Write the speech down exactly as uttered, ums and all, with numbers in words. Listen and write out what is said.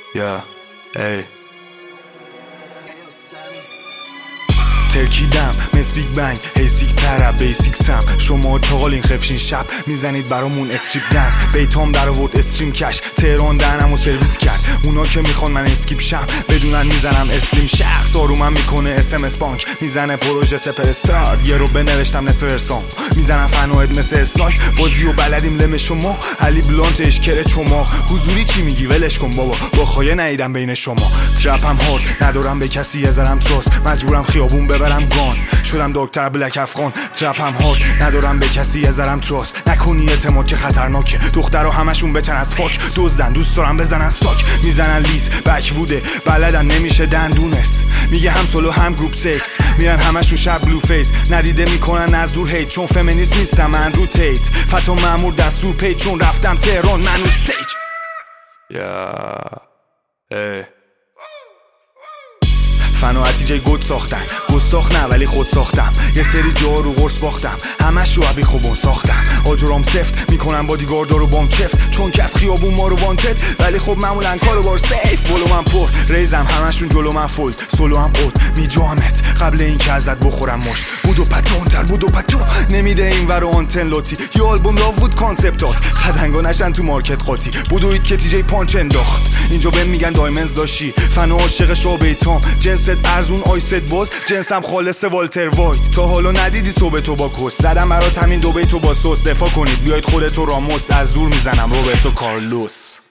یا ای ترکیدم مثل بیگ بنگ هیسیک ترب بیسیک سم شما چاقالین خفشین شب میزنید برامون استریپ دنس بیتام در آورد استریم کش تهران دهنمو سرویس کرد اونا که میخوان من اسکیپ شم بدونن میزنم اسلیم شخص آرومم میکنه اس ام اس بانک میزنه پروژه سپر استار یه رو بنوشتم نصف ورسام میزنم فنوید مثل اسنایک بازی و بلدیم لم شما علی بلانتش کره شما حضوری چی میگی ولش کن بابا با خایه نیدم بین شما ترپم هارد ندارم به کسی یزرم تراست مجبورم خیابون ببرم گان شدم دکتر بلک افغان ترپم هارد ندارم به کسی یزرم تراست نکنی اعتماد که خطرناکه دخترها همشون بچن از فاک دزدن دوست دارم بزنن ساک میزنن لیز بک بوده بلدن نمیشه دندونس میگه هم سولو هم گروپ سکس میرن همشون شب بلو فیس ندیده میکنن از دور هیت چون فمینیست نیستم من رو تیت فتو مامور دستور پی چون رفتم تهران من رو استیج یا ای فن و عتیجه گود ساختن گستاخ نه ولی خود ساختم یه سری جا رو قرص باختم همش رو عبی خوبون ساختم آجرام سفت میکنم بادیگاردا رو بام چفت چون کرد خیابون ما رو وانتد ولی خب معمولا کارو بار سیف بولو من پر ریزم همشون جلو من فولد سولو هم قد میجامت قبل این که ازت بخورم مشت بودو پتو تر بودو پتو نمیده این ورو آنتن لاتی یه آلبوم لاوود کانسپتات خدنگا نشن تو مارکت قاطی بودوید که تیجی پانچ انداخت اینجا بهم میگن دایمنز داشی فن و عاشق شابیتام جنس ارزون آیست باز جنسم خالص والتر وایت تا حالا ندیدی صبح تو با کس زدم برات همین دو بیتو با سوس دفاع کنید بیاید خودتو راموس از دور میزنم روبرتو کارلوس